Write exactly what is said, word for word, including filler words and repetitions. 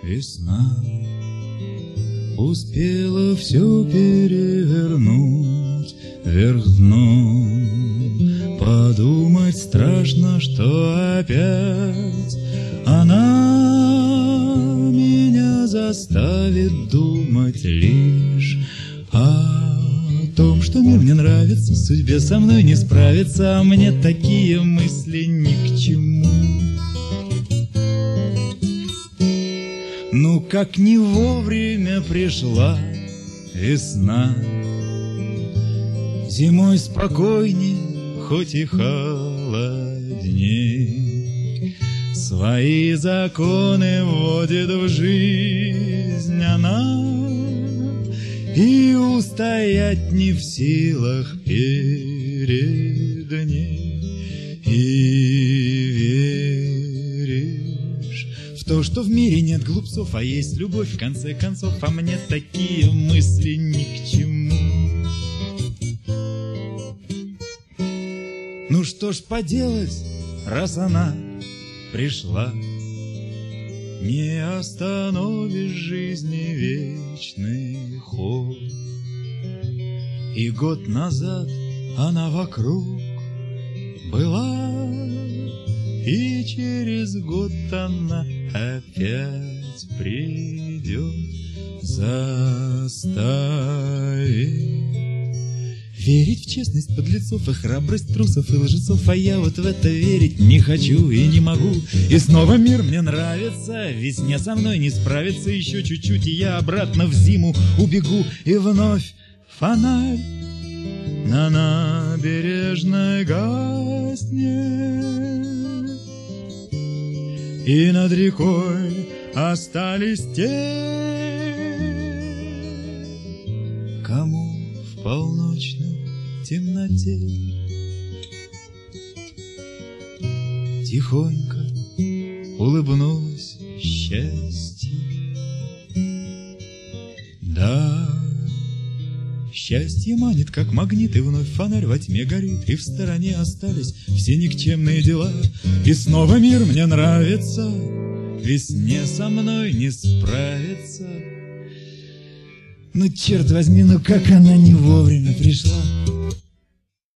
Весна успела все перевернуть вверх дном. Подумать страшно, что опять она меня заставит думать лишь о том, что мир мне нравится, судьбе со мной не справиться, а мне такие мысли ни к чему. Ну, как не вовремя пришла весна, зимой спокойней, хоть и холодней, свои законы вводит в жизнь она, и устоять не в силах перед ней. И веришь в то, что в мире нет глупцов, а есть любовь в конце концов, а мне такие мысли ни к чему. Ну что ж поделать, раз она пришла, не остановишь жизни вечный ход. И год назад она вокруг была, и через год она опять придет заставить верить в честность подлецов и храбрость трусов и лжецов, а я вот в это верить не хочу и не могу. И снова мир мне нравится, весне со мной не справится, еще чуть-чуть, и я обратно в зиму убегу. И вновь фонарь на набережной гаснет, и над рекой остались те, кому в полночной темноте тихонько улыбнулось счастье. Да, счастье манит, как магнит, и вновь фонарь во тьме горит, и в стороне остались все никчемные дела. И снова мир мне нравится, весне со мной не справится. Ну, черт возьми, ну как она не вовремя пришла.